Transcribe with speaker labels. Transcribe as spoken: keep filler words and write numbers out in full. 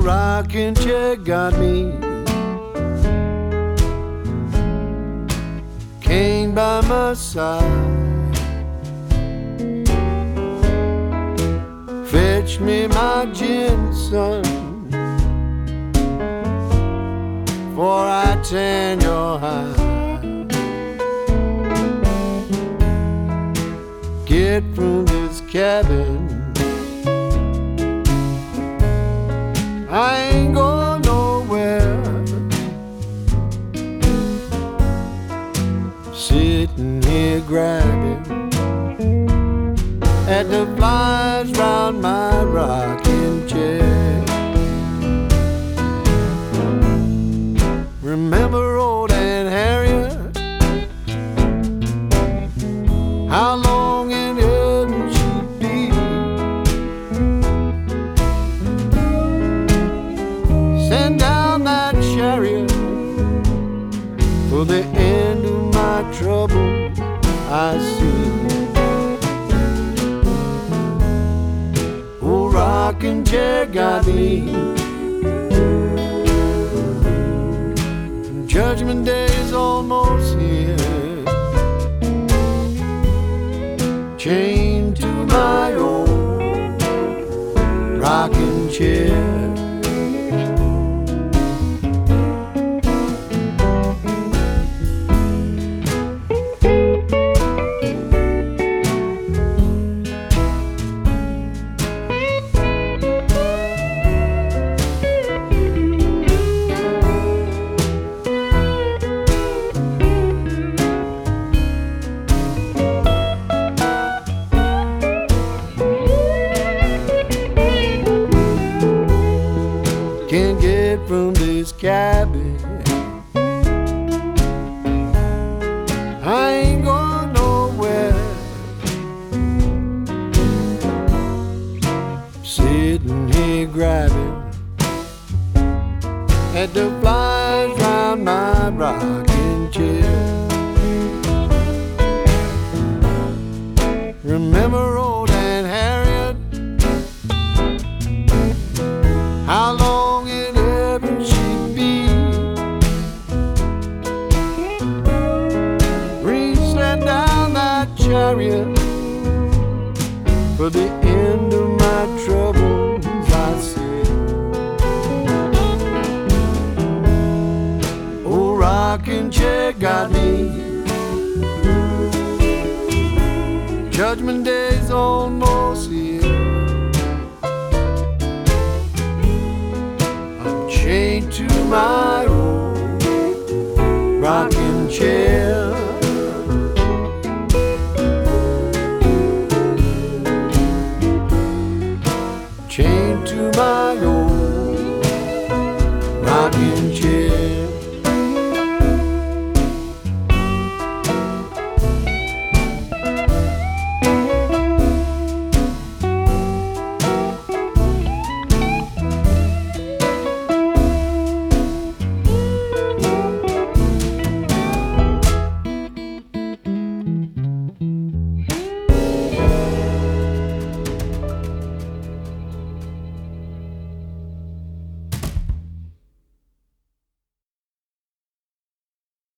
Speaker 1: rocking chair got me. Cane by my side, fetch me my gin, son, for I tan your hide. Get from this cabin, I ain't going nowhere. Sitting here grabbing at the flies round my rocking chair. Remember old Aunt Harriet, how long in heaven she'd be. Send down that chariot for the end of my trouble, I see. Oh, rocking chair got me. Judgment Day is almost here. Chained to my old rocking chair. Can't get from this cabin, I ain't going nowhere. Sitting here grabbing at the flies round my rocking chair. Remember old Aunt Harriet, how long in heaven she'd be. Send down that chariot for the end of my troubles, I say. Oh, rocking chair got me. Judgment Day's almost here. I'm chained to my old rocking chair. Chained to my old rocking chair.